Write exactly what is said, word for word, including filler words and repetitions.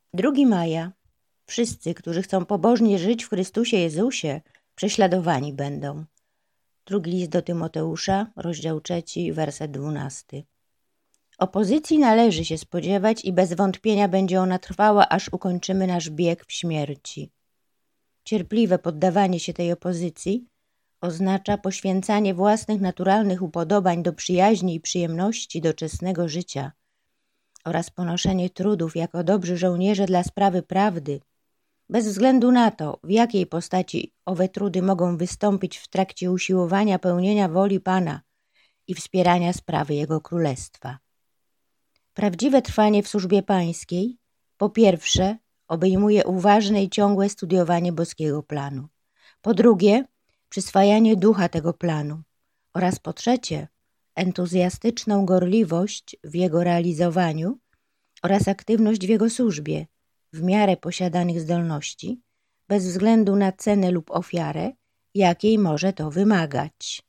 drugiego maja. Wszyscy, którzy chcą pobożnie żyć w Chrystusie Jezusie, prześladowani będą. Drugi list do Tymoteusza, rozdział trzeci, werset dwunasty. Opozycji należy się spodziewać i bez wątpienia będzie ona trwała, aż ukończymy nasz bieg w śmierci. Cierpliwe poddawanie się tej opozycji oznacza poświęcanie własnych naturalnych upodobań do przyjaźni i przyjemności doczesnego życia oraz ponoszenie trudów jako dobrzy żołnierze dla sprawy prawdy, bez względu na to, w jakiej postaci owe trudy mogą wystąpić w trakcie usiłowania pełnienia woli Pana i wspierania sprawy Jego Królestwa. Prawdziwe trwanie w służbie pańskiej, po pierwsze, obejmuje uważne i ciągłe studiowanie boskiego planu. Po drugie, przyswajanie ducha tego planu oraz po trzecie, entuzjastyczną gorliwość w jego realizowaniu oraz aktywność w jego służbie w miarę posiadanych zdolności, bez względu na cenę lub ofiarę, jakiej może to wymagać.